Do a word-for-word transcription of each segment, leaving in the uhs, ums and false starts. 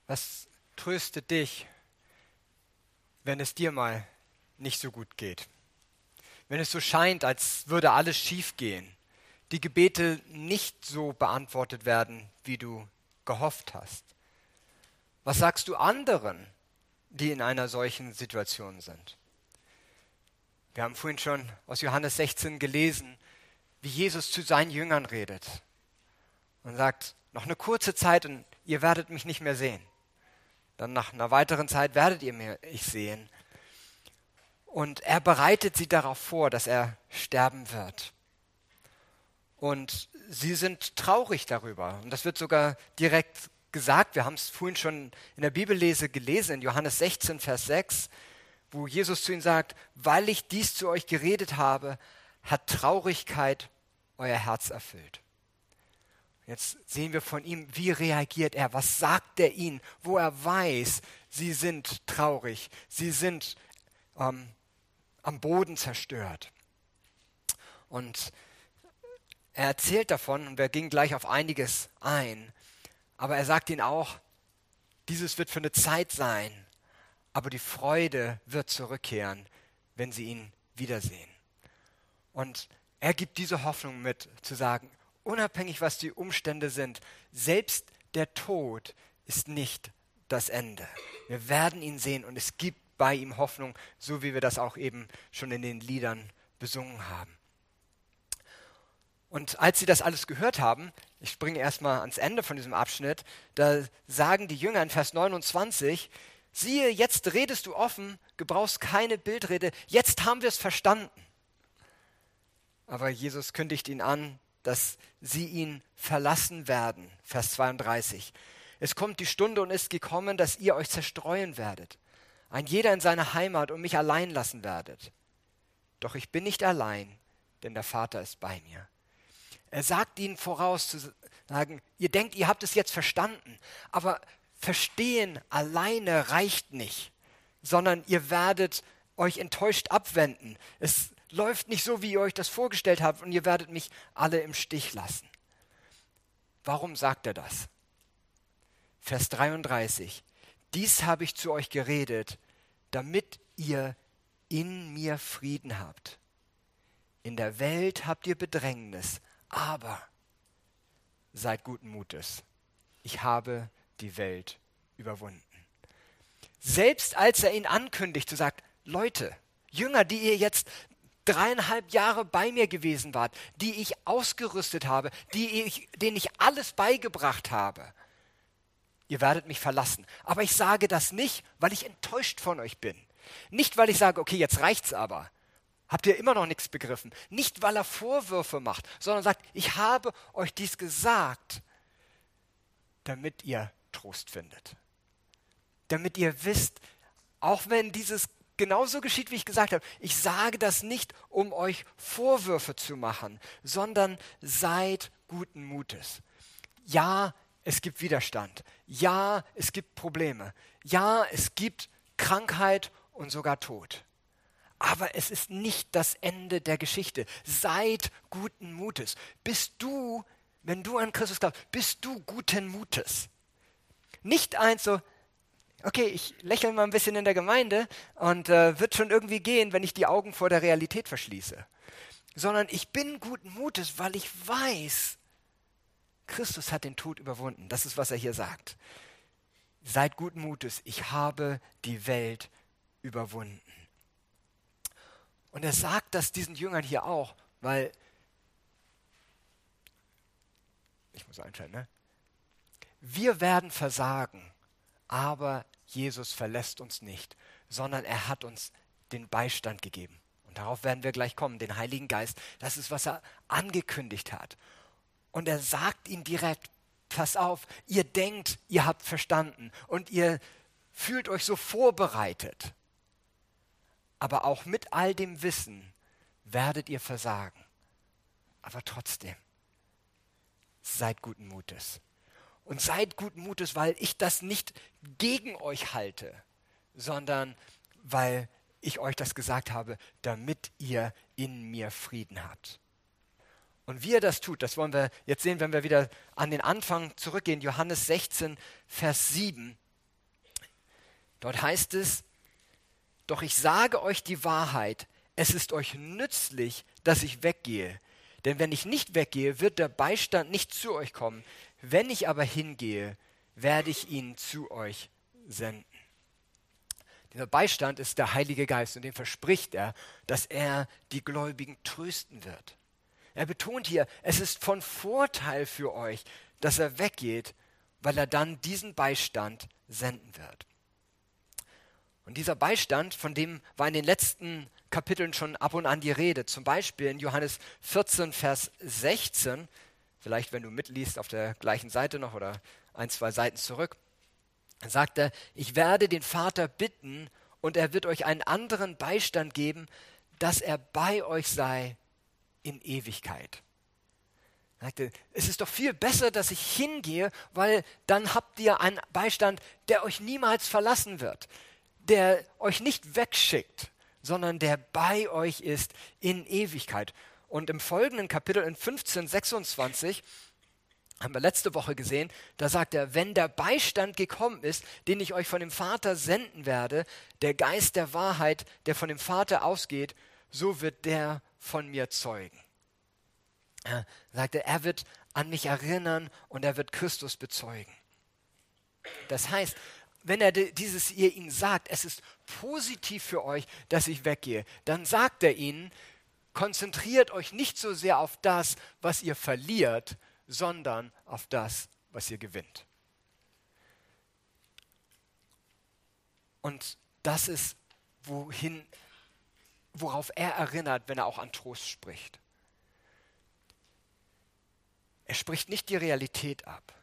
Was tröstet dich, wenn es dir mal nicht so gut geht? Wenn es so scheint, als würde alles schief gehen, die Gebete nicht so beantwortet werden, wie du gehofft hast. Was sagst du anderen, die in einer solchen Situation sind? Wir haben vorhin schon aus Johannes sechzehn gelesen, wie Jesus zu seinen Jüngern redet und sagt, noch eine kurze Zeit und ihr werdet mich nicht mehr sehen. Dann nach einer weiteren Zeit werdet ihr mich sehen. Und er bereitet sie darauf vor, dass er sterben wird. Und sie sind traurig darüber. Und das wird sogar direkt gesagt. Wir haben es vorhin schon in der Bibellese gelesen, in Johannes sechzehn, Vers sechs, wo Jesus zu ihnen sagt, weil ich dies zu euch geredet habe, hat Traurigkeit euer Herz erfüllt. Jetzt sehen wir von ihm, wie reagiert er, was sagt er ihnen, wo er weiß, sie sind traurig, sie sind ähm, am Boden zerstört. Und er erzählt davon, und wir gehen gleich auf einiges ein, aber er sagt ihnen auch, dieses wird für eine Zeit sein, aber die Freude wird zurückkehren, wenn sie ihn wiedersehen. Und er gibt diese Hoffnung mit, zu sagen, unabhängig was die Umstände sind, selbst der Tod ist nicht das Ende. Wir werden ihn sehen und es gibt bei ihm Hoffnung, so wie wir das auch eben schon in den Liedern besungen haben. Und als sie das alles gehört haben, ich springe erstmal ans Ende von diesem Abschnitt, da sagen die Jünger in Vers neunundzwanzig, siehe, jetzt redest du offen, gebrauchst keine Bildrede, jetzt haben wir es verstanden. Aber Jesus kündigt ihn an, dass sie ihn verlassen werden. Vers zweiunddreißig. Es kommt die Stunde und ist gekommen, dass ihr euch zerstreuen werdet. Ein jeder in seine Heimat und mich allein lassen werdet. Doch ich bin nicht allein, denn der Vater ist bei mir. Er sagt ihnen voraus zu sagen, ihr denkt, ihr habt es jetzt verstanden, aber verstehen alleine reicht nicht, sondern ihr werdet euch enttäuscht abwenden. Es läuft nicht so, wie ihr euch das vorgestellt habt und ihr werdet mich alle im Stich lassen. Warum sagt er das? Vers dreiunddreißig. Dies habe ich zu euch geredet, damit ihr in mir Frieden habt. In der Welt habt ihr Bedrängnis, aber seid guten Mutes. Ich habe die Welt überwunden. Selbst als er ihn ankündigt, zu sagen, Leute, Jünger, die ihr jetzt dreieinhalb Jahre bei mir gewesen wart, die ich ausgerüstet habe, die ich, denen ich alles beigebracht habe, ihr werdet mich verlassen. Aber ich sage das nicht, weil ich enttäuscht von euch bin. Nicht, weil ich sage, okay, jetzt reicht's aber. Habt ihr immer noch nichts begriffen? Nicht, weil er Vorwürfe macht, sondern sagt, ich habe euch dies gesagt, damit ihr Trost findet. Damit ihr wisst, auch wenn dieses genauso geschieht, wie ich gesagt habe, ich sage das nicht, um euch Vorwürfe zu machen, sondern seid guten Mutes. Ja, es gibt Widerstand. Ja, es gibt Probleme. Ja, es gibt Krankheit und sogar Tod. Aber es ist nicht das Ende der Geschichte. Seid guten Mutes. Bist du, wenn du an Christus glaubst, bist du guten Mutes. Nicht eins so, okay, ich lächle mal ein bisschen in der Gemeinde und äh, wird schon irgendwie gehen, wenn ich die Augen vor der Realität verschließe. Sondern ich bin guten Mutes, weil ich weiß, Christus hat den Tod überwunden. Das ist, was er hier sagt. Seid guten Mutes, ich habe die Welt überwunden. Und er sagt das diesen Jüngern hier auch, weil, ich muss einschalten, ne? Wir werden versagen, aber Jesus verlässt uns nicht, sondern er hat uns den Beistand gegeben. Und darauf werden wir gleich kommen, den Heiligen Geist. Das ist, was er angekündigt hat. Und er sagt ihnen direkt, pass auf, ihr denkt, ihr habt verstanden und ihr fühlt euch so vorbereitet. Aber auch mit all dem Wissen werdet ihr versagen. Aber trotzdem, seid guten Mutes. Und seid guten Mutes, weil ich das nicht gegen euch halte, sondern weil ich euch das gesagt habe, damit ihr in mir Frieden habt. Und wie er das tut, das wollen wir jetzt sehen, wenn wir wieder an den Anfang zurückgehen, Johannes sechzehn, Vers sieben. Dort heißt es, doch ich sage euch die Wahrheit, es ist euch nützlich, dass ich weggehe. Denn wenn ich nicht weggehe, wird der Beistand nicht zu euch kommen. Wenn ich aber hingehe, werde ich ihn zu euch senden. Dieser Beistand ist der Heilige Geist und dem verspricht er, dass er die Gläubigen trösten wird. Er betont hier, es ist von Vorteil für euch, dass er weggeht, weil er dann diesen Beistand senden wird. Und dieser Beistand, von dem war in den letzten Kapiteln schon ab und an die Rede. Zum Beispiel in Johannes vierzehn, Vers sechzehn, vielleicht wenn du mitliest auf der gleichen Seite noch oder ein, zwei Seiten zurück, sagt er, ich werde den Vater bitten und er wird euch einen anderen Beistand geben, dass er bei euch sei in Ewigkeit. Er sagte, es ist doch viel besser, dass ich hingehe, weil dann habt ihr einen Beistand, der euch niemals verlassen wird, der euch nicht wegschickt, sondern der bei euch ist in Ewigkeit. Und im folgenden Kapitel in fünfzehn, sechsundzwanzig haben wir letzte Woche gesehen, da sagt er, wenn der Beistand gekommen ist, den ich euch von dem Vater senden werde, der Geist der Wahrheit, der von dem Vater ausgeht, so wird der von mir zeugen. Er sagte, er wird an mich erinnern und er wird Christus bezeugen. Das heißt, wenn er dieses ihr ihnen sagt, es ist positiv für euch, dass ich weggehe, dann sagt er ihnen, konzentriert euch nicht so sehr auf das, was ihr verliert, sondern auf das, was ihr gewinnt. Und das ist, wohin, worauf er erinnert, wenn er auch an Trost spricht. Er spricht nicht die Realität ab.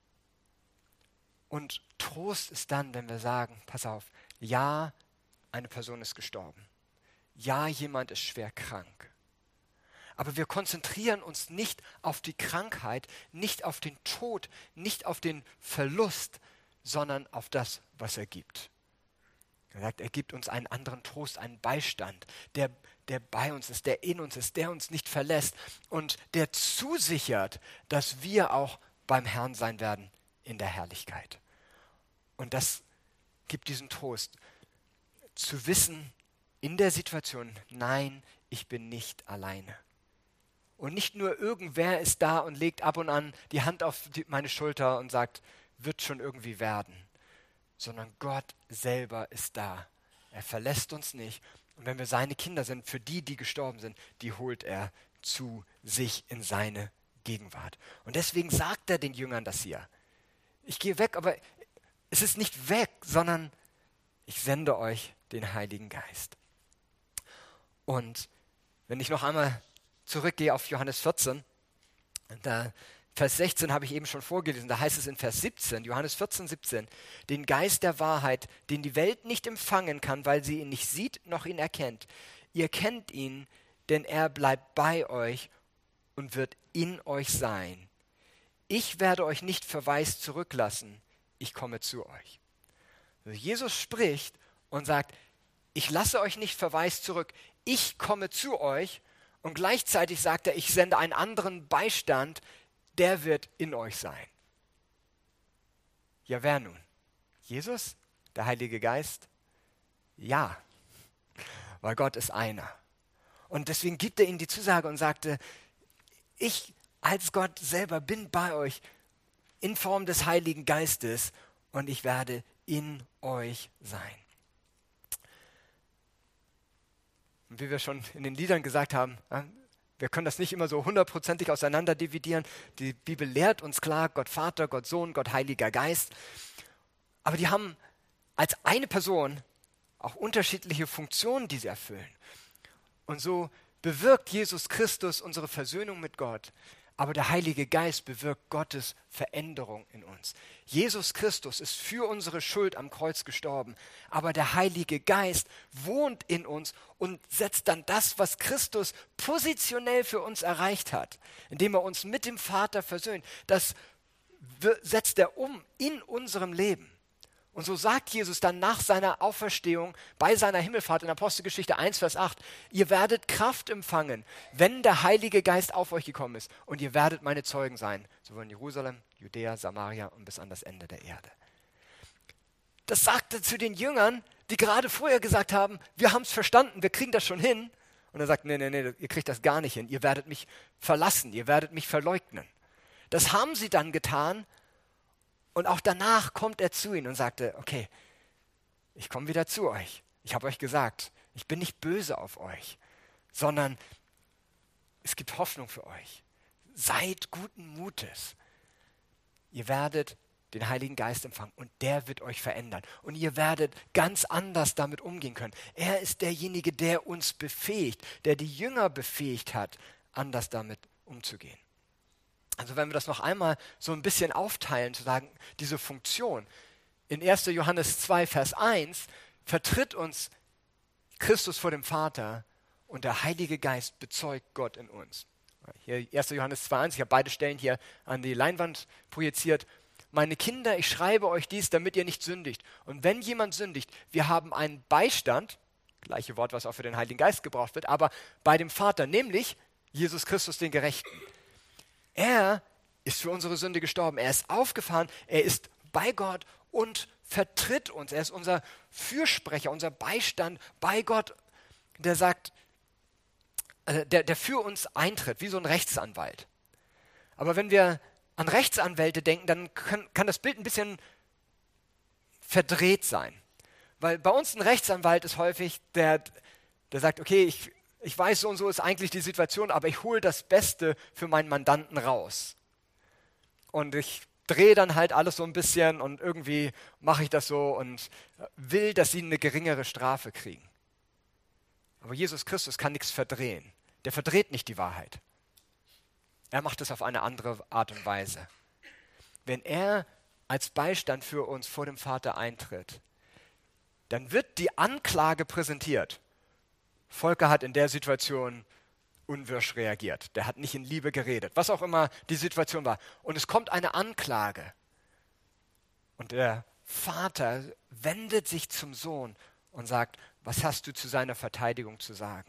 Und Trost ist dann, wenn wir sagen, pass auf, ja, eine Person ist gestorben. Ja, jemand ist schwer krank. Aber wir konzentrieren uns nicht auf die Krankheit, nicht auf den Tod, nicht auf den Verlust, sondern auf das, was er gibt. Er sagt, er gibt uns einen anderen Trost, einen Beistand, der, der bei uns ist, der in uns ist, der uns nicht verlässt und der zusichert, dass wir auch beim Herrn sein werden in der Herrlichkeit. Und das gibt diesen Trost, zu wissen in der Situation, nein, ich bin nicht alleine. Und nicht nur irgendwer ist da und legt ab und an die Hand auf die, meine Schulter und sagt, wird schon irgendwie werden, sondern Gott selber ist da. Er verlässt uns nicht. Und wenn wir seine Kinder sind, für die, die gestorben sind, die holt er zu sich in seine Gegenwart. Und deswegen sagt er den Jüngern das hier. Ich gehe weg, aber es ist nicht weg, sondern ich sende euch den Heiligen Geist. Und wenn ich noch einmal zurückgehe auf Johannes vierzehn, da Vers sechzehn habe ich eben schon vorgelesen, da heißt es in Vers siebzehn, Johannes vierzehn, siebzehn, den Geist der Wahrheit, den die Welt nicht empfangen kann, weil sie ihn nicht sieht, noch ihn erkennt. Ihr kennt ihn, denn er bleibt bei euch und wird in euch sein. Ich werde euch nicht verwaist zurücklassen, ich komme zu euch. Also Jesus spricht und sagt, ich lasse euch nicht verwaist zurück, ich komme zu euch, und gleichzeitig sagt er, ich sende einen anderen Beistand, der wird in euch sein. Ja, wer nun? Jesus? Der Heilige Geist? Ja, weil Gott ist einer. Und deswegen gibt er ihnen die Zusage und sagte, ich als Gott selber bin bei euch in Form des Heiligen Geistes und ich werde in euch sein. Und wie wir schon in den Liedern gesagt haben, wir können das nicht immer so hundertprozentig auseinander dividieren. Die Bibel lehrt uns klar, Gott Vater, Gott Sohn, Gott Heiliger Geist. Aber die haben als eine Person auch unterschiedliche Funktionen, die sie erfüllen. Und so bewirkt Jesus Christus unsere Versöhnung mit Gott. Aber der Heilige Geist bewirkt Gottes Veränderung in uns. Jesus Christus ist für unsere Schuld am Kreuz gestorben, aber der Heilige Geist wohnt in uns und setzt dann das, was Christus positionell für uns erreicht hat, indem er uns mit dem Vater versöhnt, das setzt er um in unserem Leben. Und so sagt Jesus dann nach seiner Auferstehung bei seiner Himmelfahrt in Apostelgeschichte eins, Vers acht, ihr werdet Kraft empfangen, wenn der Heilige Geist auf euch gekommen ist und ihr werdet meine Zeugen sein, sowohl in Jerusalem, Judäa, Samaria und bis an das Ende der Erde. Das sagt er zu den Jüngern, die gerade vorher gesagt haben, wir haben es verstanden, wir kriegen das schon hin. Und er sagt, nee, nee, nee, ihr kriegt das gar nicht hin. Ihr werdet mich verlassen, ihr werdet mich verleugnen. Das haben sie dann getan. Und auch danach kommt er zu ihnen und sagte, okay, ich komme wieder zu euch. Ich habe euch gesagt, ich bin nicht böse auf euch, sondern es gibt Hoffnung für euch. Seid guten Mutes. Ihr werdet den Heiligen Geist empfangen und der wird euch verändern. Und ihr werdet ganz anders damit umgehen können. Er ist derjenige, der uns befähigt, der die Jünger befähigt hat, anders damit umzugehen. Also wenn wir das noch einmal so ein bisschen aufteilen, zu sagen, diese Funktion. In erster Johannes zwei, Vers eins vertritt uns Christus vor dem Vater und der Heilige Geist bezeugt Gott in uns. Hier erster Johannes zwei, eins, ich habe beide Stellen hier an die Leinwand projiziert. Meine Kinder, ich schreibe euch dies, damit ihr nicht sündigt. Und wenn jemand sündigt, wir haben einen Beistand, gleiche Wort, was auch für den Heiligen Geist gebraucht wird, aber bei dem Vater, nämlich Jesus Christus, den Gerechten. Er ist für unsere Sünde gestorben, er ist aufgefahren, er ist bei Gott und vertritt uns. Er ist unser Fürsprecher, unser Beistand bei Gott, der sagt, äh, der, der für uns eintritt, wie so ein Rechtsanwalt. Aber wenn wir an Rechtsanwälte denken, dann kann, kann das Bild ein bisschen verdreht sein. Weil bei uns ein Rechtsanwalt ist häufig, der, der sagt, okay, ich, ich weiß, so und so ist eigentlich die Situation, aber ich hole das Beste für meinen Mandanten raus. Und ich drehe dann halt alles so ein bisschen und irgendwie mache ich das so und will, dass sie eine geringere Strafe kriegen. Aber Jesus Christus kann nichts verdrehen. Der verdreht nicht die Wahrheit. Er macht es auf eine andere Art und Weise. Wenn er als Beistand für uns vor dem Vater eintritt, dann wird die Anklage präsentiert. Volker hat in der Situation unwirsch reagiert. Der hat nicht in Liebe geredet, was auch immer die Situation war. Und es kommt eine Anklage. Und der Vater wendet sich zum Sohn und sagt, was hast du zu seiner Verteidigung zu sagen?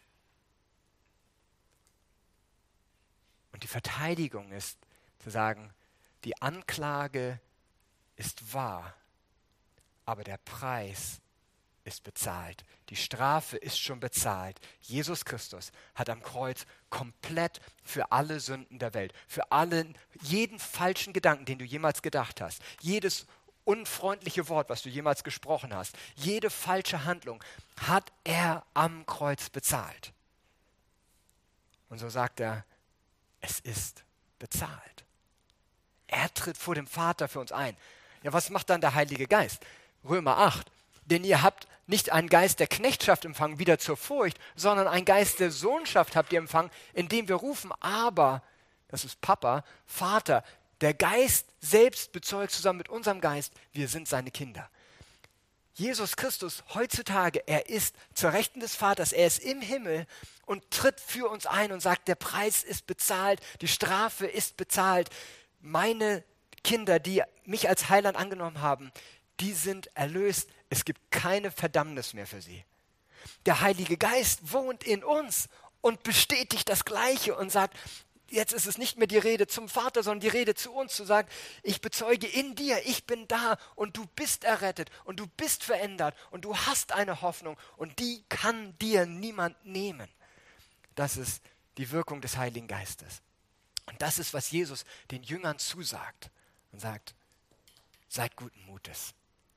Und die Verteidigung ist zu sagen, die Anklage ist wahr, aber der Preis ist bezahlt. Die Strafe ist schon bezahlt. Jesus Christus hat am Kreuz komplett für alle Sünden der Welt, für allen, jeden falschen Gedanken, den du jemals gedacht hast, jedes unfreundliche Wort, was du jemals gesprochen hast, jede falsche Handlung hat er am Kreuz bezahlt. Und so sagt er, es ist bezahlt. Er tritt vor dem Vater für uns ein. Ja, was macht dann der Heilige Geist? Römer acht. Denn ihr habt nicht einen Geist der Knechtschaft empfangen, wieder zur Furcht, sondern einen Geist der Sohnschaft habt ihr empfangen, indem wir rufen, aber, das ist Papa, Vater, der Geist selbst bezeugt zusammen mit unserem Geist, wir sind seine Kinder. Jesus Christus heutzutage, er ist zur Rechten des Vaters, er ist im Himmel und tritt für uns ein und sagt, der Preis ist bezahlt, die Strafe ist bezahlt. Meine Kinder, die mich als Heiland angenommen haben, die sind erlöst. Es gibt keine Verdammnis mehr für sie. Der Heilige Geist wohnt in uns und bestätigt das Gleiche und sagt, jetzt ist es nicht mehr die Rede zum Vater, sondern die Rede zu uns, zu sagen, ich bezeuge in dir, ich bin da und du bist errettet und du bist verändert und du hast eine Hoffnung und die kann dir niemand nehmen. Das ist die Wirkung des Heiligen Geistes. Und das ist, was Jesus den Jüngern zusagt und sagt, seid guten Mutes.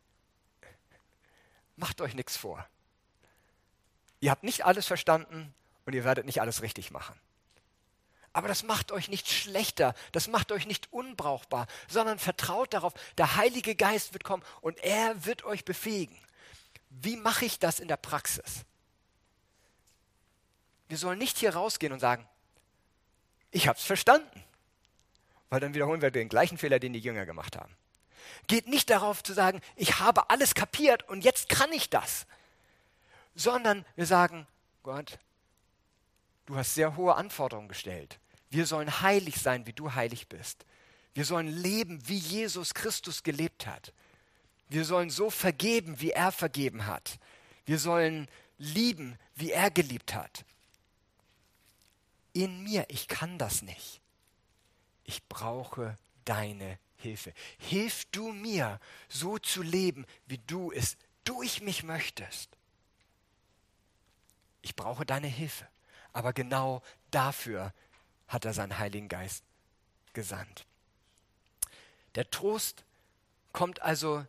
Macht euch nichts vor. Ihr habt nicht alles verstanden und ihr werdet nicht alles richtig machen. Aber das macht euch nicht schlechter, das macht euch nicht unbrauchbar, sondern vertraut darauf, der Heilige Geist wird kommen und er wird euch befähigen. Wie mache ich das in der Praxis? Wir sollen nicht hier rausgehen und sagen, ich habe es verstanden, weil dann wiederholen wir den gleichen Fehler, den die Jünger gemacht haben. Geht nicht darauf zu sagen, ich habe alles kapiert und jetzt kann ich das, sondern wir sagen, Gott, du hast sehr hohe Anforderungen gestellt. Wir sollen heilig sein, wie du heilig bist. Wir sollen leben, wie Jesus Christus gelebt hat. Wir sollen so vergeben, wie er vergeben hat. Wir sollen lieben, wie er geliebt hat. In mir, ich kann das nicht. Ich brauche deine Hilfe. Hilf du mir, so zu leben, wie du es durch mich möchtest. Ich brauche deine Hilfe. Aber genau dafür hat er seinen Heiligen Geist gesandt. Der Trost kommt also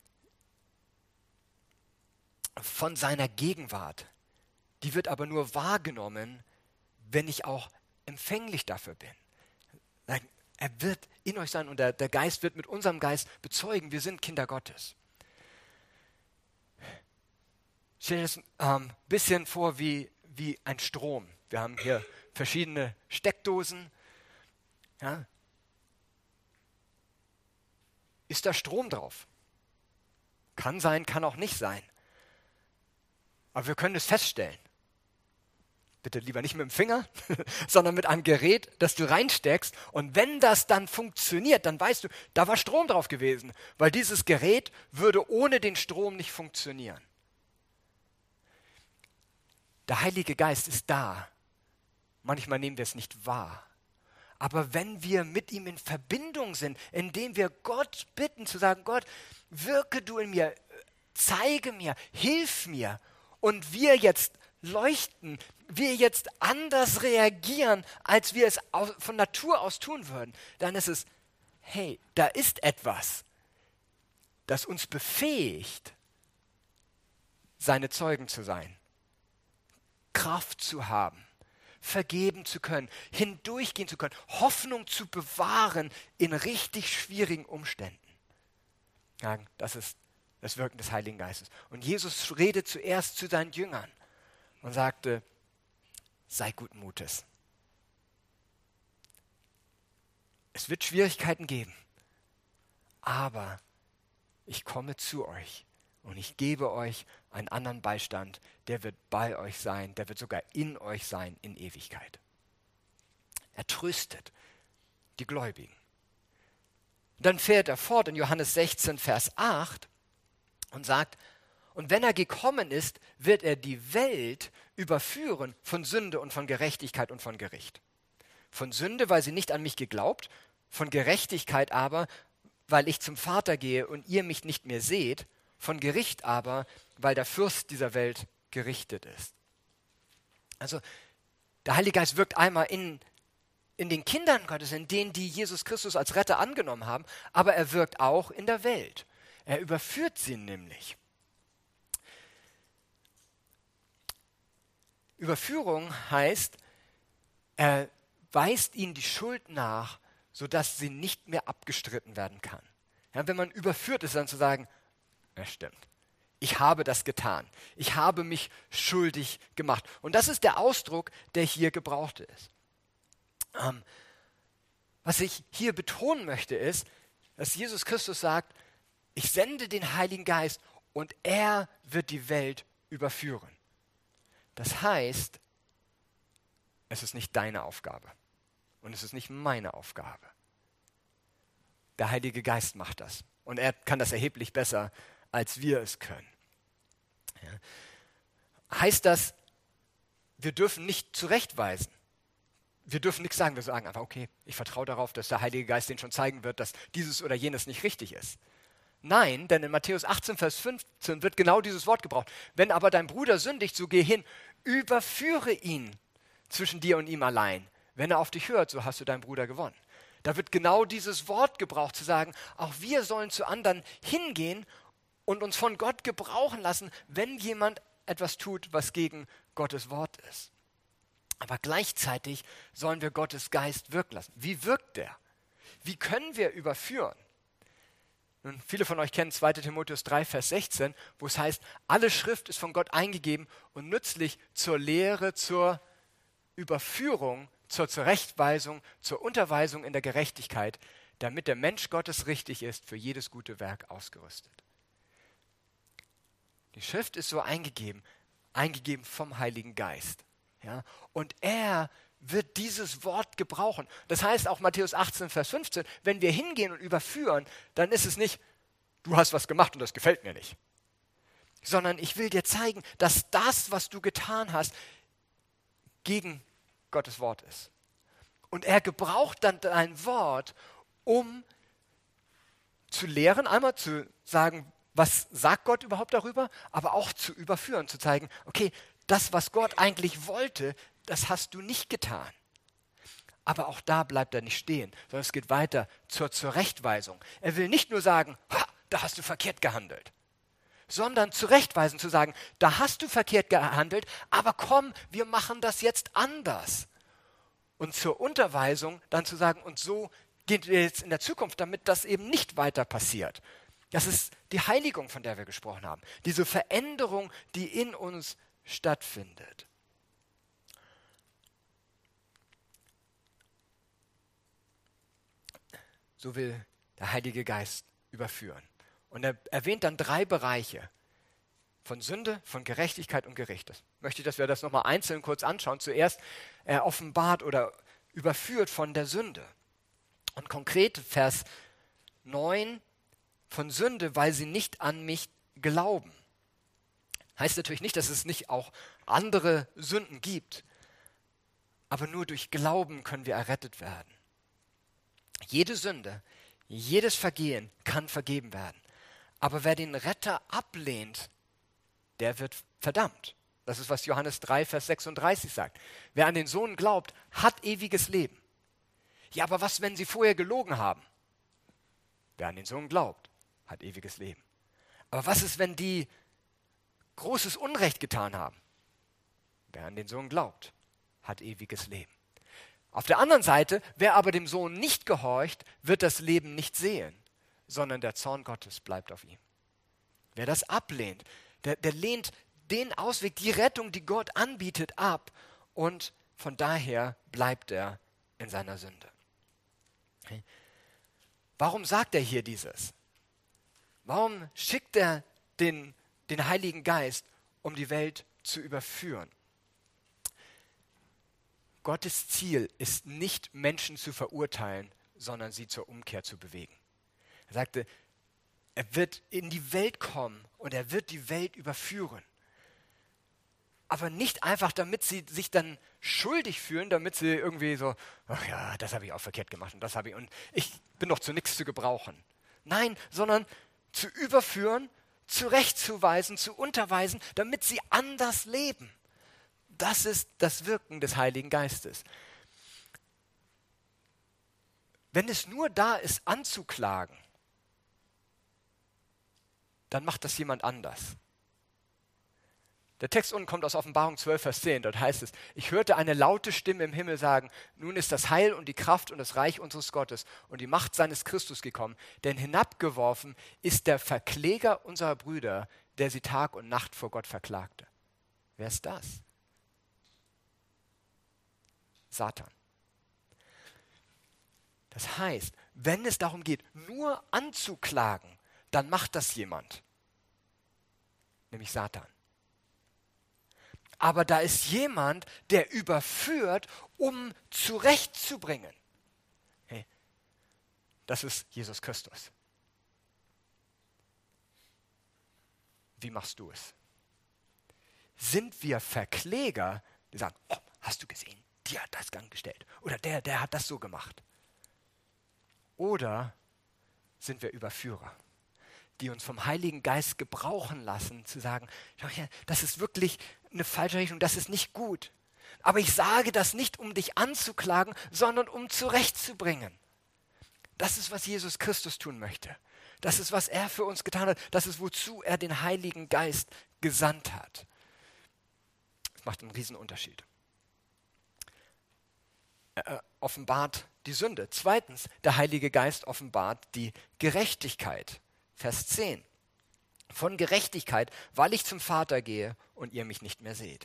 von seiner Gegenwart. Die wird aber nur wahrgenommen, wenn ich auch empfänglich dafür bin. Er wird in euch sein und der, der Geist wird mit unserem Geist bezeugen, wir sind Kinder Gottes. Stell dir das ein ähm, bisschen vor wie, wie ein Strom. Wir haben hier verschiedene Steckdosen. Ja. Ist da Strom drauf? Kann sein, kann auch nicht sein. Aber wir können es feststellen. Bitte lieber nicht mit dem Finger, sondern mit einem Gerät, das du reinsteckst. Und wenn das dann funktioniert, dann weißt du, da war Strom drauf gewesen. Weil dieses Gerät würde ohne den Strom nicht funktionieren. Der Heilige Geist ist da. Manchmal nehmen wir es nicht wahr. Aber wenn wir mit ihm in Verbindung sind, indem wir Gott bitten, zu sagen, Gott, wirke du in mir, zeige mir, hilf mir. Und wir jetzt leuchten, wir jetzt anders reagieren, als wir es von Natur aus tun würden, dann ist es, hey, da ist etwas, das uns befähigt, seine Zeugen zu sein, Kraft zu haben, vergeben zu können, hindurchgehen zu können, Hoffnung zu bewahren in richtig schwierigen Umständen. Ja, das ist das Wirken des Heiligen Geistes. Und Jesus redet zuerst zu seinen Jüngern und sagte, sei guten Mutes. Es wird Schwierigkeiten geben, aber ich komme zu euch und ich gebe euch einen anderen Beistand, der wird bei euch sein, der wird sogar in euch sein in Ewigkeit. Er tröstet die Gläubigen. Dann fährt er fort in Johannes sechzehn, Vers acht und sagt, und wenn er gekommen ist, wird er die Welt überführen von Sünde und von Gerechtigkeit und von Gericht. Von Sünde, weil sie nicht an mich geglaubt, von Gerechtigkeit aber, weil ich zum Vater gehe und ihr mich nicht mehr seht, von Gericht aber, weil der Fürst dieser Welt gerichtet ist. Also der Heilige Geist wirkt einmal in, in den Kindern Gottes, in denen, die Jesus Christus als Retter angenommen haben, aber er wirkt auch in der Welt. Er überführt sie nämlich. Überführung heißt, er weist ihnen die Schuld nach, sodass sie nicht mehr abgestritten werden kann. Ja, wenn man überführt ist, dann zu sagen, ja stimmt, ich habe das getan, ich habe mich schuldig gemacht. Und das ist der Ausdruck, der hier gebraucht ist. Ähm, was ich hier betonen möchte, ist, dass Jesus Christus sagt, ich sende den Heiligen Geist und er wird die Welt überführen. Das heißt, es ist nicht deine Aufgabe und es ist nicht meine Aufgabe. Der Heilige Geist macht das und er kann das erheblich besser, als wir es können. Ja. Heißt das, wir dürfen nicht zurechtweisen? Wir dürfen nichts sagen, wir sagen einfach, okay, ich vertraue darauf, dass der Heilige Geist denen schon zeigen wird, dass dieses oder jenes nicht richtig ist. Nein, denn in Matthäus achtzehn, Vers fünfzehn wird genau dieses Wort gebraucht. Wenn aber dein Bruder sündigt, so geh hin, überführe ihn zwischen dir und ihm allein. Wenn er auf dich hört, so hast du deinen Bruder gewonnen. Da wird genau dieses Wort gebraucht, zu sagen, auch wir sollen zu anderen hingehen und uns von Gott gebrauchen lassen, wenn jemand etwas tut, was gegen Gottes Wort ist. Aber gleichzeitig sollen wir Gottes Geist wirken lassen. Wie wirkt der? Wie können wir überführen? Nun, viele von euch kennen zweiter Timotheus drei, Vers sechzehn, wo es heißt, alle Schrift ist von Gott eingegeben und nützlich zur Lehre, zur Überführung, zur Zurechtweisung, zur Unterweisung in der Gerechtigkeit, damit der Mensch Gottes richtig ist, für jedes gute Werk ausgerüstet. Die Schrift ist so eingegeben, eingegeben vom Heiligen Geist. Ja? Und er wird dieses Wort gebrauchen. Das heißt auch Matthäus achtzehn, Vers fünfzehn, wenn wir hingehen und überführen, dann ist es nicht, du hast was gemacht und das gefällt mir nicht. Sondern ich will dir zeigen, dass das, was du getan hast, gegen Gottes Wort ist. Und er gebraucht dann dein Wort, um zu lehren, einmal zu sagen, was sagt Gott überhaupt darüber, aber auch zu überführen, zu zeigen, okay, das, was Gott eigentlich wollte, das hast du nicht getan. Aber auch da bleibt er nicht stehen, sondern es geht weiter zur Zurechtweisung. Er will nicht nur sagen, ha, da hast du verkehrt gehandelt, sondern zurechtweisen, zu sagen, da hast du verkehrt gehandelt, aber komm, wir machen das jetzt anders. Und zur Unterweisung dann zu sagen, und so gehen wir jetzt in der Zukunft, damit das eben nicht weiter passiert. Das ist die Heiligung, von der wir gesprochen haben. Diese Veränderung, die in uns stattfindet. So will der Heilige Geist überführen. Und er erwähnt dann drei Bereiche von Sünde, von Gerechtigkeit und Gericht. Ich möchte, dass wir das nochmal einzeln kurz anschauen. Zuerst er offenbart oder überführt von der Sünde. Und konkret Vers neun, von Sünde, weil sie nicht an mich glauben. Heißt natürlich nicht, dass es nicht auch andere Sünden gibt, aber nur durch Glauben können wir errettet werden. Jede Sünde, jedes Vergehen kann vergeben werden. Aber wer den Retter ablehnt, der wird verdammt. Das ist, was Johannes drei, Vers sechsunddreißig sagt. Wer an den Sohn glaubt, hat ewiges Leben. Ja, aber was, wenn sie vorher gelogen haben? Wer an den Sohn glaubt, hat ewiges Leben. Aber was ist, wenn die großes Unrecht getan haben? Wer an den Sohn glaubt, hat ewiges Leben. Auf der anderen Seite, wer aber dem Sohn nicht gehorcht, wird das Leben nicht sehen, sondern der Zorn Gottes bleibt auf ihm. Wer das ablehnt, der, der lehnt den Ausweg, die Rettung, die Gott anbietet, ab und von daher bleibt er in seiner Sünde. Okay. Warum sagt er hier dieses? Warum schickt er den, den Heiligen Geist, um die Welt zu überführen? Gottes Ziel ist nicht, Menschen zu verurteilen, sondern sie zur Umkehr zu bewegen. Er sagte, er wird in die Welt kommen und er wird die Welt überführen. Aber nicht einfach, damit sie sich dann schuldig fühlen, damit sie irgendwie so, ach ja, das habe ich auch verkehrt gemacht und das habe ich und ich bin doch zu nichts zu gebrauchen. Nein, sondern zu überführen, zurechtzuweisen, zu unterweisen, damit sie anders leben. Das ist das Wirken des Heiligen Geistes. Wenn es nur da ist, anzuklagen, dann macht das jemand anders. Der Text unten kommt aus Offenbarung zwölf, Vers zehn. Dort heißt es, ich hörte eine laute Stimme im Himmel sagen, nun ist das Heil und die Kraft und das Reich unseres Gottes und die Macht seines Christus gekommen, denn hinabgeworfen ist der Verkläger unserer Brüder, der sie Tag und Nacht vor Gott verklagte. Wer ist das? Satan. Das heißt, wenn es darum geht, nur anzuklagen, dann macht das jemand, nämlich Satan. Aber da ist jemand, der überführt, um zurechtzubringen. Hey, das ist Jesus Christus. Wie machst du es? Sind wir Verkläger, die sagen, oh, hast du gesehen, die hat das angestellt oder der, der hat das so gemacht? Oder sind wir Überführer, die uns vom Heiligen Geist gebrauchen lassen, zu sagen, das ist wirklich eine falsche Richtung, das ist nicht gut. Aber ich sage das nicht, um dich anzuklagen, sondern um zurechtzubringen. Das ist, was Jesus Christus tun möchte. Das ist, was er für uns getan hat. Das ist, wozu er den Heiligen Geist gesandt hat. Das macht einen riesen Unterschied. Er offenbart die Sünde. Zweitens, der Heilige Geist offenbart die Gerechtigkeit. Vers zehn. Von Gerechtigkeit, weil ich zum Vater gehe und ihr mich nicht mehr seht.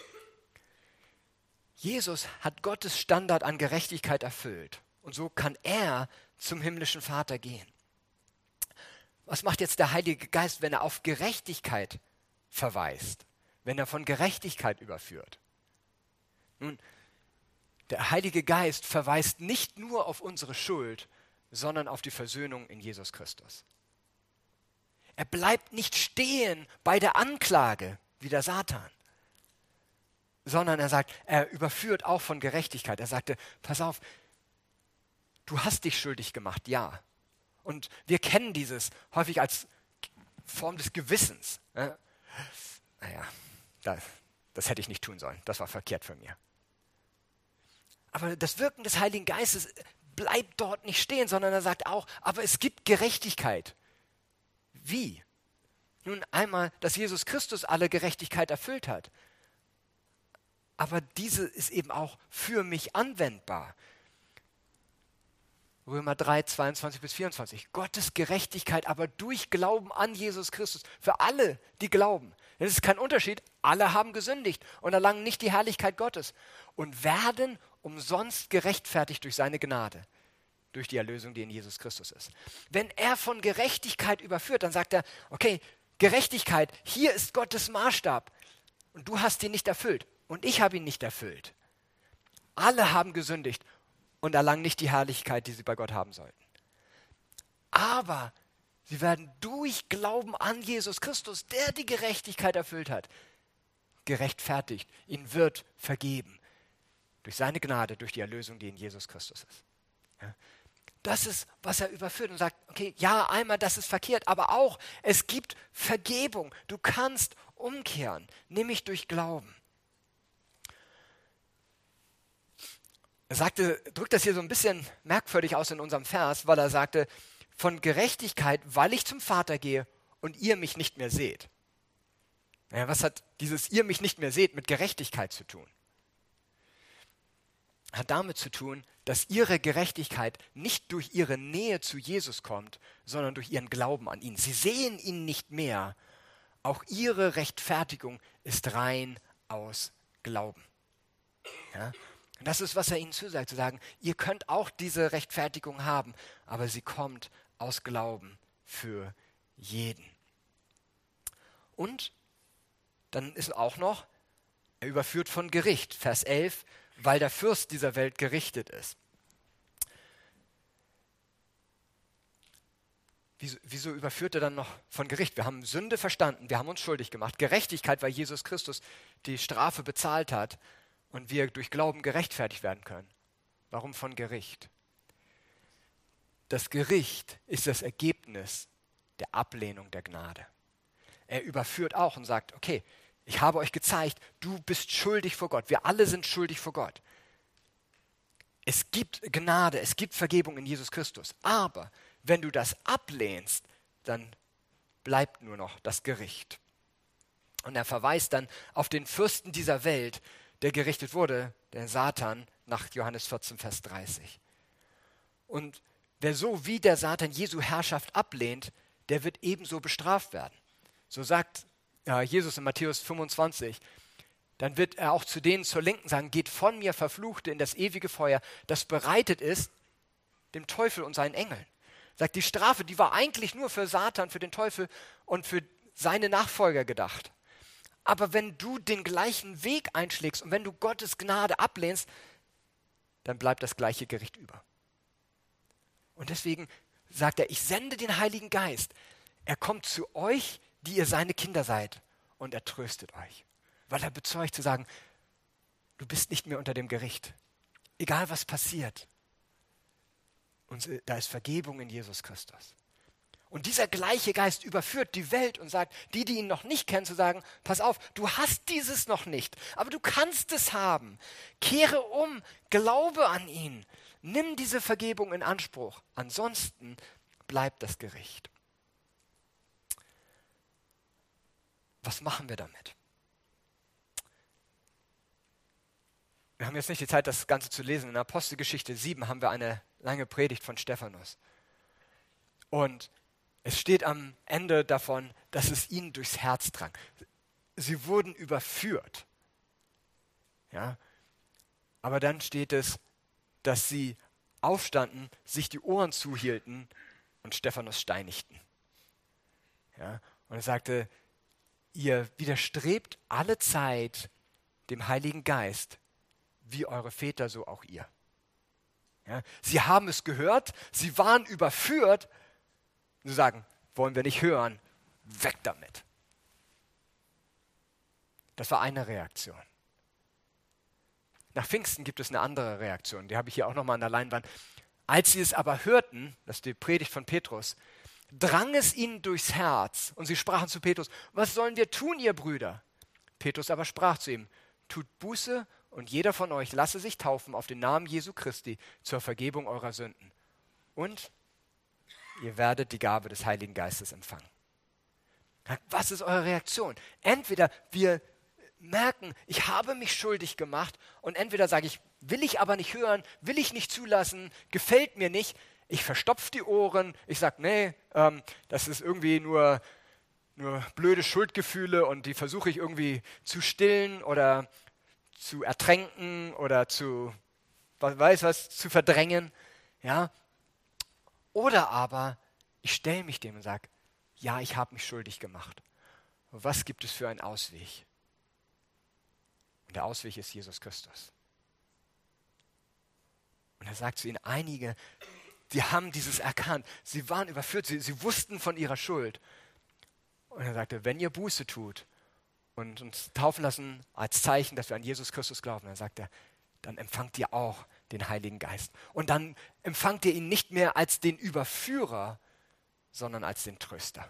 Jesus hat Gottes Standard an Gerechtigkeit erfüllt. Und so kann er zum himmlischen Vater gehen. Was macht jetzt der Heilige Geist, wenn er auf Gerechtigkeit verweist? Wenn er von Gerechtigkeit überführt? Nun, der Heilige Geist verweist nicht nur auf unsere Schuld, sondern auf die Versöhnung in Jesus Christus. Er bleibt nicht stehen bei der Anklage, wie der Satan, sondern er sagt, er überführt auch von Gerechtigkeit. Er sagte, pass auf, du hast dich schuldig gemacht, ja. Und wir kennen dieses häufig als Form des Gewissens. Ja? Naja, das, das hätte ich nicht tun sollen. Das war verkehrt von mir. Aber das Wirken des Heiligen Geistes bleibt dort nicht stehen, sondern er sagt auch, aber es gibt Gerechtigkeit. Wie? Nun einmal, dass Jesus Christus alle Gerechtigkeit erfüllt hat. Aber diese ist eben auch für mich anwendbar. Römer drei, zweiundzwanzig bis vierundzwanzig. Gottes Gerechtigkeit aber durch Glauben an Jesus Christus. Für alle, die glauben. Denn es ist kein Unterschied. Alle haben gesündigt und erlangen nicht die Herrlichkeit Gottes und werden umsonst gerechtfertigt durch seine Gnade. Durch die Erlösung, die in Jesus Christus ist. Wenn er von Gerechtigkeit überführt, dann sagt er, okay, Gerechtigkeit, hier ist Gottes Maßstab. Und du hast ihn nicht erfüllt. Und ich habe ihn nicht erfüllt. Alle haben gesündigt und erlangen nicht die Herrlichkeit, die sie bei Gott haben sollten. Aber sie werden durch Glauben an Jesus Christus, der die Gerechtigkeit erfüllt hat, gerechtfertigt. Ihnen wird vergeben. Durch seine Gnade, durch die Erlösung, die in Jesus Christus ist. Ja. Das ist, was er überführt und sagt, okay, ja, einmal, das ist verkehrt, aber auch, es gibt Vergebung. Du kannst umkehren, nämlich durch Glauben. Er sagte, drückt das hier so ein bisschen merkwürdig aus in unserem Vers, weil er sagte, von Gerechtigkeit, weil ich zum Vater gehe und ihr mich nicht mehr seht. Ja, was hat dieses ihr mich nicht mehr seht mit Gerechtigkeit zu tun? Hat damit zu tun, dass ihre Gerechtigkeit nicht durch ihre Nähe zu Jesus kommt, sondern durch ihren Glauben an ihn. Sie sehen ihn nicht mehr. Auch ihre Rechtfertigung ist rein aus Glauben. Ja? Und das ist, was er ihnen zusagt, zu sagen, ihr könnt auch diese Rechtfertigung haben, aber sie kommt aus Glauben für jeden. Und dann ist auch noch, er überführt von Gericht, Vers elf, weil der Fürst dieser Welt gerichtet ist. Wieso, wieso überführt er dann noch von Gericht? Wir haben Sünde verstanden, wir haben uns schuldig gemacht. Gerechtigkeit, weil Jesus Christus die Strafe bezahlt hat und wir durch Glauben gerechtfertigt werden können. Warum von Gericht? Das Gericht ist das Ergebnis der Ablehnung der Gnade. Er überführt auch und sagt, okay, ich habe euch gezeigt, du bist schuldig vor Gott. Wir alle sind schuldig vor Gott. Es gibt Gnade, es gibt Vergebung in Jesus Christus. Aber wenn du das ablehnst, dann bleibt nur noch das Gericht. Und er verweist dann auf den Fürsten dieser Welt, der gerichtet wurde, der Satan, nach Johannes vierzehn, Vers dreißig. Und wer so wie der Satan Jesu Herrschaft ablehnt, der wird ebenso bestraft werden. So sagt äh, Jesus in Matthäus fünfundzwanzig, dann wird er auch zu denen zur Linken sagen, geht von mir, Verfluchte, in das ewige Feuer, das bereitet ist dem Teufel und seinen Engeln. Sagt, die Strafe, die war eigentlich nur für Satan, für den Teufel und für seine Nachfolger gedacht. Aber wenn du den gleichen Weg einschlägst und wenn du Gottes Gnade ablehnst, dann bleibt das gleiche Gericht über. Und deswegen sagt er, ich sende den Heiligen Geist. Er kommt zu euch, die ihr seine Kinder seid, und er tröstet euch. Weil er bezeugt zu sagen, du bist nicht mehr unter dem Gericht. Egal was passiert. Und da ist Vergebung in Jesus Christus. Und dieser gleiche Geist überführt die Welt und sagt, die, die ihn noch nicht kennen, zu sagen, pass auf, du hast dieses noch nicht, aber du kannst es haben. Kehre um, glaube an ihn, nimm diese Vergebung in Anspruch. Ansonsten bleibt das Gericht. Was machen wir damit? Wir haben jetzt nicht die Zeit, das Ganze zu lesen. In Apostelgeschichte sieben haben wir eine lange Predigt von Stephanus. Und es steht am Ende davon, dass es ihnen durchs Herz drang. Sie wurden überführt. Ja? Aber dann steht es, dass sie aufstanden, sich die Ohren zuhielten und Stephanus steinigten. Ja? Und er sagte, ihr widerstrebt alle Zeit dem Heiligen Geist, wie eure Väter, so auch ihr. Ja, sie haben es gehört, sie waren überführt. Sie sagen, wollen wir nicht hören, weg damit. Das war eine Reaktion. Nach Pfingsten gibt es eine andere Reaktion, die habe ich hier auch nochmal an der Leinwand. Als sie es aber hörten, das ist die Predigt von Petrus, drang es ihnen durchs Herz und sie sprachen zu Petrus, was sollen wir tun, ihr Brüder? Petrus aber sprach zu ihm, tut Buße und jeder von euch lasse sich taufen auf den Namen Jesu Christi zur Vergebung eurer Sünden. Und ihr werdet die Gabe des Heiligen Geistes empfangen. Was ist eure Reaktion? Entweder wir merken, ich habe mich schuldig gemacht und entweder sage ich, will ich aber nicht hören, will ich nicht zulassen, gefällt mir nicht, ich verstopfe die Ohren, ich sage, nee, ähm, das ist irgendwie nur, nur blöde Schuldgefühle und die versuche ich irgendwie zu stillen oder zu ertränken oder zu, was weiß was, zu verdrängen. Ja? Oder aber ich stelle mich dem und sage, ja, ich habe mich schuldig gemacht. Was gibt es für einen Ausweg? Und der Ausweg ist Jesus Christus. Und er sagt zu ihnen, einige, die haben dieses erkannt. Sie waren überführt, sie, sie wussten von ihrer Schuld. Und er sagte, wenn ihr Buße tut und uns taufen lassen als Zeichen, dass wir an Jesus Christus glauben, dann sagt er, dann empfangt ihr auch den Heiligen Geist. Und dann empfangt ihr ihn nicht mehr als den Überführer, sondern als den Tröster.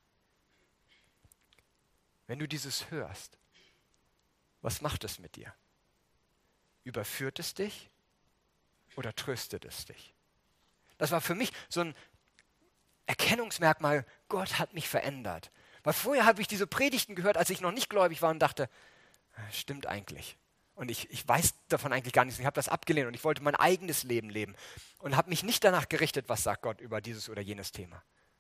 Wenn du dieses hörst, was macht es mit dir? Überführt es dich oder tröstet es dich? Das war für mich so ein Erkennungsmerkmal, Gott hat mich verändert. Weil vorher habe ich diese Predigten gehört, als ich noch nicht gläubig war und dachte, stimmt eigentlich. Und ich, ich weiß davon eigentlich gar nichts. Ich habe das abgelehnt und ich wollte mein eigenes Leben leben und habe mich nicht danach gerichtet, was sagt Gott über dieses oder jenes Thema.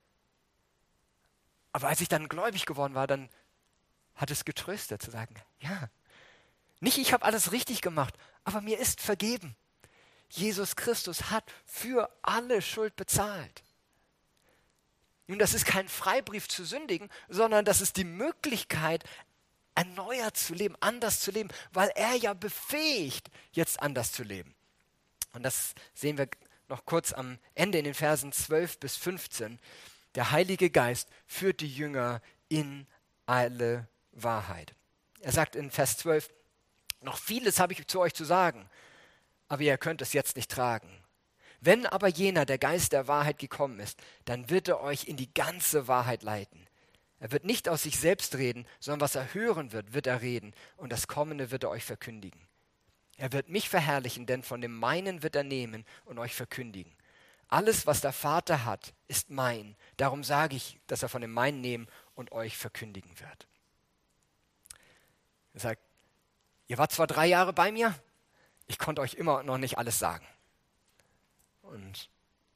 Aber als ich dann gläubig geworden war, dann hat es getröstet zu sagen, ja, nicht ich habe alles richtig gemacht, aber mir ist vergeben. Jesus Christus hat für alle Schuld bezahlt. Nun, das ist kein Freibrief zu sündigen, sondern das ist die Möglichkeit, erneuert zu leben, anders zu leben, weil er ja befähigt, jetzt anders zu leben. Und das sehen wir noch kurz am Ende in den Versen zwölf bis fünfzehn. Der Heilige Geist führt die Jünger in alle Wahrheit. Er sagt in Vers zwölf, noch vieles habe ich zu euch zu sagen, aber ihr könnt es jetzt nicht tragen. Wenn aber jener, der Geist der Wahrheit gekommen ist, dann wird er euch in die ganze Wahrheit leiten. Er wird nicht aus sich selbst reden, sondern was er hören wird, wird er reden, und das Kommende wird er euch verkündigen. Er wird mich verherrlichen, denn von dem meinen wird er nehmen und euch verkündigen. Alles, was der Vater hat, ist mein. Darum sage ich, dass er von dem meinen nehmen und euch verkündigen wird. Er sagt, ihr wart zwar drei Jahre bei mir, ich konnte euch immer noch nicht alles sagen. Und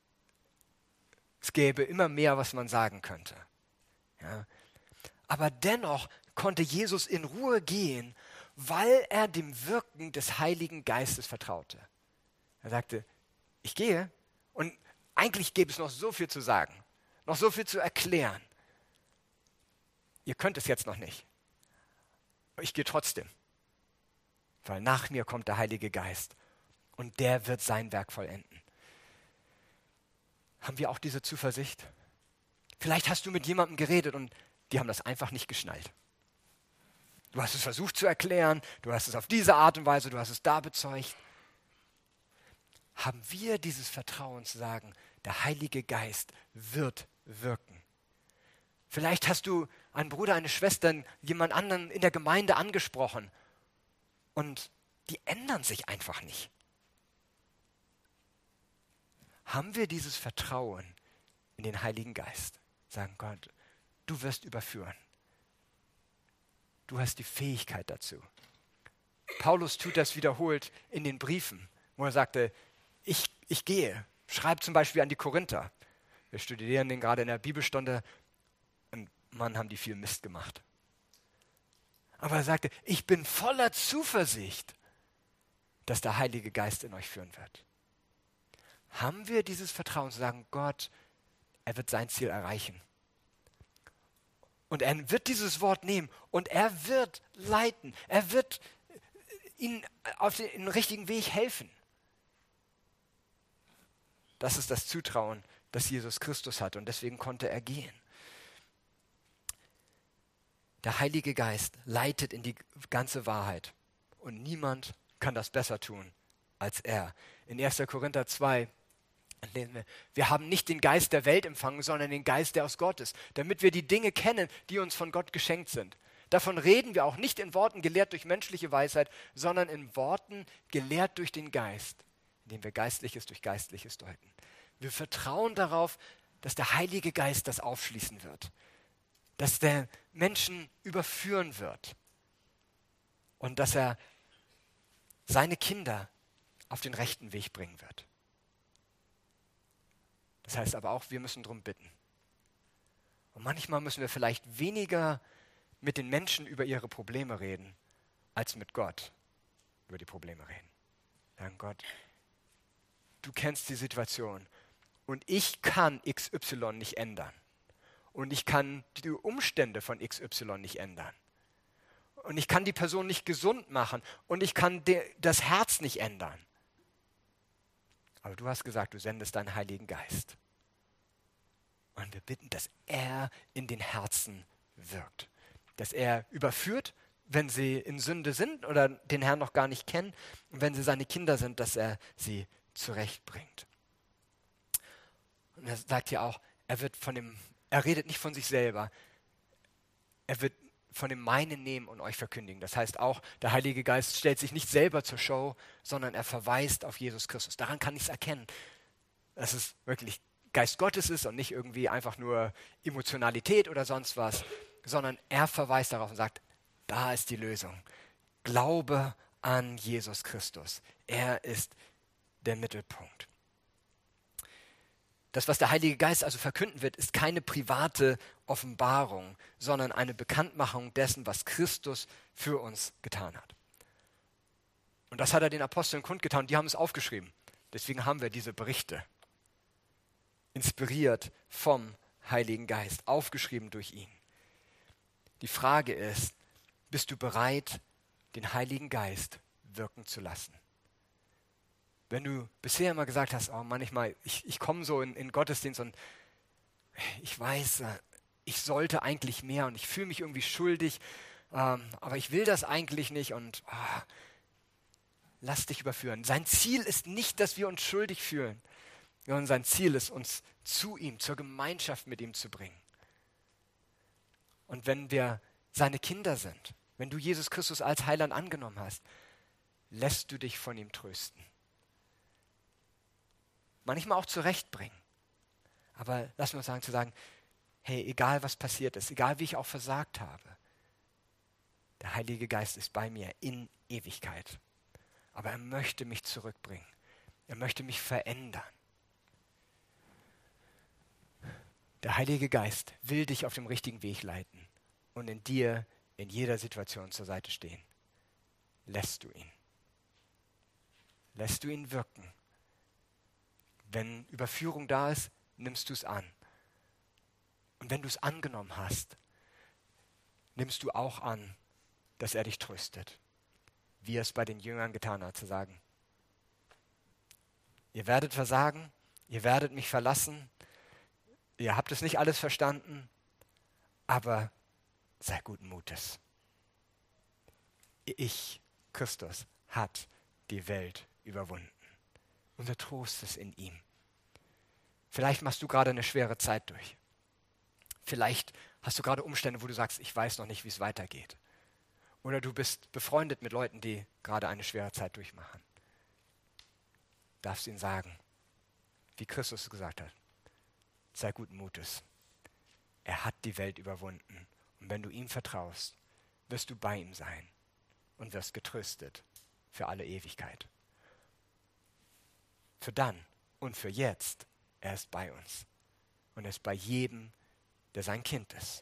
es gäbe immer mehr, was man sagen könnte. Ja. Aber dennoch konnte Jesus in Ruhe gehen, weil er dem Wirken des Heiligen Geistes vertraute. Er sagte, ich gehe und eigentlich gäbe es noch so viel zu sagen, noch so viel zu erklären. Ihr könnt es jetzt noch nicht. Aber ich gehe trotzdem, weil nach mir kommt der Heilige Geist und der wird sein Werk vollenden. Haben wir auch diese Zuversicht? Vielleicht hast du mit jemandem geredet und die haben das einfach nicht geschnallt. Du hast es versucht zu erklären, du hast es auf diese Art und Weise, du hast es da bezeugt. Haben wir dieses Vertrauen zu sagen, der Heilige Geist wird wirken? Vielleicht hast du einen Bruder, eine Schwester, jemand anderen in der Gemeinde angesprochen und die ändern sich einfach nicht. Haben wir dieses Vertrauen in den Heiligen Geist? Sagen, Gott, du wirst überführen. Du hast die Fähigkeit dazu. Paulus tut das wiederholt in den Briefen, wo er sagte, ich, ich gehe. Schreib zum Beispiel an die Korinther. Wir studieren den gerade in der Bibelstunde und Mann, haben die viel Mist gemacht. Aber er sagte, ich bin voller Zuversicht, dass der Heilige Geist in euch führen wird. Haben wir dieses Vertrauen zu sagen, Gott, er wird sein Ziel erreichen. Und er wird dieses Wort nehmen und er wird leiten. Er wird ihnen auf den, den richtigen Weg helfen. Das ist das Zutrauen, das Jesus Christus hatte und deswegen konnte er gehen. Der Heilige Geist leitet in die ganze Wahrheit und niemand kann das besser tun als er. In erster Korinther zwei, Dann lesen wir, wir haben nicht den Geist der Welt empfangen, sondern den Geist, der aus Gott ist, damit wir die Dinge kennen, die uns von Gott geschenkt sind. Davon reden wir auch nicht in Worten gelehrt durch menschliche Weisheit, sondern in Worten gelehrt durch den Geist, indem wir Geistliches durch Geistliches deuten. Wir vertrauen darauf, dass der Heilige Geist das aufschließen wird, dass der Menschen überführen wird und dass er seine Kinder auf den rechten Weg bringen wird. Das heißt aber auch, wir müssen darum bitten. Und manchmal müssen wir vielleicht weniger mit den Menschen über ihre Probleme reden, als mit Gott über die Probleme reden. Sagen, Gott, du kennst die Situation und ich kann X Y nicht ändern. Und ich kann die Umstände von X Y nicht ändern. Und ich kann die Person nicht gesund machen und ich kann de- das Herz nicht ändern. Aber du hast gesagt, du sendest deinen Heiligen Geist. Und wir bitten, dass er in den Herzen wirkt. Dass er überführt, wenn sie in Sünde sind oder den Herrn noch gar nicht kennen. Und wenn sie seine Kinder sind, dass er sie zurechtbringt. Und er sagt hier auch, er wird von dem, er redet nicht von sich selber. Er wird von dem Meinen nehmen und euch verkündigen. Das heißt auch, der Heilige Geist stellt sich nicht selber zur Show, sondern er verweist auf Jesus Christus. Daran kann ich es erkennen, dass es wirklich Geist Gottes ist und nicht irgendwie einfach nur Emotionalität oder sonst was, sondern er verweist darauf und sagt, da ist die Lösung. Glaube an Jesus Christus. Er ist der Mittelpunkt. Das, was der Heilige Geist also verkünden wird, ist keine private Offenbarung, sondern eine Bekanntmachung dessen, was Christus für uns getan hat. Und das hat er den Aposteln kundgetan, die haben es aufgeschrieben. Deswegen haben wir diese Berichte. Inspiriert vom Heiligen Geist, aufgeschrieben durch ihn. Die Frage ist, bist du bereit, den Heiligen Geist wirken zu lassen? Wenn du bisher immer gesagt hast, oh manchmal, ich, ich komme so in, in Gottesdienst und ich weiß, ich sollte eigentlich mehr und ich fühle mich irgendwie schuldig, ähm, aber ich will das eigentlich nicht und oh, lass dich überführen. Sein Ziel ist nicht, dass wir uns schuldig fühlen, sondern sein Ziel ist, uns zu ihm, zur Gemeinschaft mit ihm zu bringen. Und wenn wir seine Kinder sind, wenn du Jesus Christus als Heiland angenommen hast, lässt du dich von ihm trösten. Manchmal auch zurechtbringen. Aber lass mir uns sagen, zu sagen, hey, egal was passiert ist, egal wie ich auch versagt habe, der Heilige Geist ist bei mir in Ewigkeit. Aber er möchte mich zurückbringen. Er möchte mich verändern. Der Heilige Geist will dich auf dem richtigen Weg leiten und in dir in jeder Situation zur Seite stehen. Lässt du ihn. Lässt du ihn wirken. Wenn Überführung da ist, nimmst du es an. Und wenn du es angenommen hast, nimmst du auch an, dass er dich tröstet. Wie er es bei den Jüngern getan hat, zu sagen, ihr werdet versagen, ihr werdet mich verlassen, ihr habt es nicht alles verstanden, aber sei guten Mutes. Ich, Christus, hat die Welt überwunden. Unser Trost ist in ihm. Vielleicht machst du gerade eine schwere Zeit durch. Vielleicht hast du gerade Umstände, wo du sagst, ich weiß noch nicht, wie es weitergeht. Oder du bist befreundet mit Leuten, die gerade eine schwere Zeit durchmachen. Du darfst ihnen sagen, wie Christus gesagt hat, sei guten Mutes. Er hat die Welt überwunden. Und wenn du ihm vertraust, wirst du bei ihm sein und wirst getröstet für alle Ewigkeit. Für dann und für jetzt, er ist bei uns. Und er ist bei jedem, der sein Kind ist.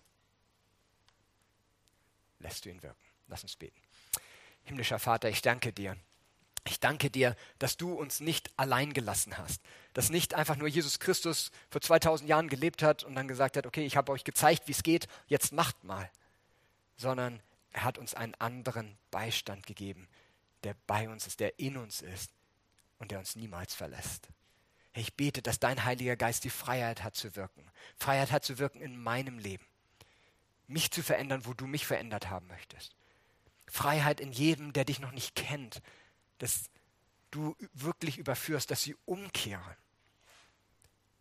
Lässt du ihn wirken. Lass uns beten. Himmlischer Vater, ich danke dir. Ich danke dir, dass du uns nicht allein gelassen hast. Dass nicht einfach nur Jesus Christus vor zweitausend Jahren gelebt hat und dann gesagt hat, okay, ich habe euch gezeigt, wie es geht, jetzt macht mal. Sondern er hat uns einen anderen Beistand gegeben, der bei uns ist, der in uns ist und der uns niemals verlässt. Ich bete, dass dein Heiliger Geist die Freiheit hat zu wirken. Freiheit hat zu wirken in meinem Leben. Mich zu verändern, wo du mich verändert haben möchtest. Freiheit in jedem, der dich noch nicht kennt. Dass du wirklich überführst, dass sie umkehren.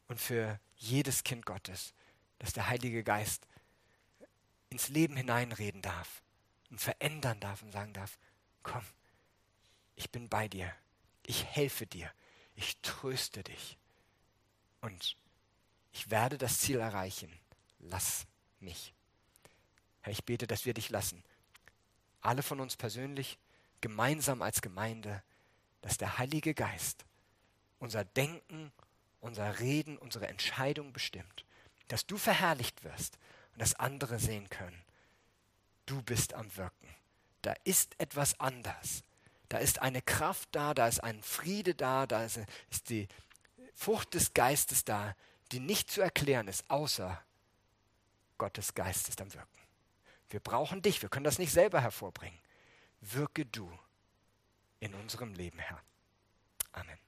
und für jedes Kind Gottes, dass der Heilige Geist ins Leben hineinreden darf und verändern darf und sagen darf, komm, ich bin bei dir, ich helfe dir, ich tröste dich und ich werde das Ziel erreichen. Lass mich. Herr, ich bete, dass wir dich lassen. Alle von uns persönlich, gemeinsam als Gemeinde, dass der Heilige Geist unser Denken, unser Reden, unsere Entscheidung bestimmt. Dass du verherrlicht wirst und dass andere sehen können. Du bist am Wirken. Da ist etwas anders. Da ist eine Kraft da, da ist ein Friede da, da ist, ist die Frucht des Geistes da, die nicht zu erklären ist, außer Gottes Geist ist am Wirken. Wir brauchen dich, wir können das nicht selber hervorbringen. Wirke du in unserem Leben, Herr. Amen.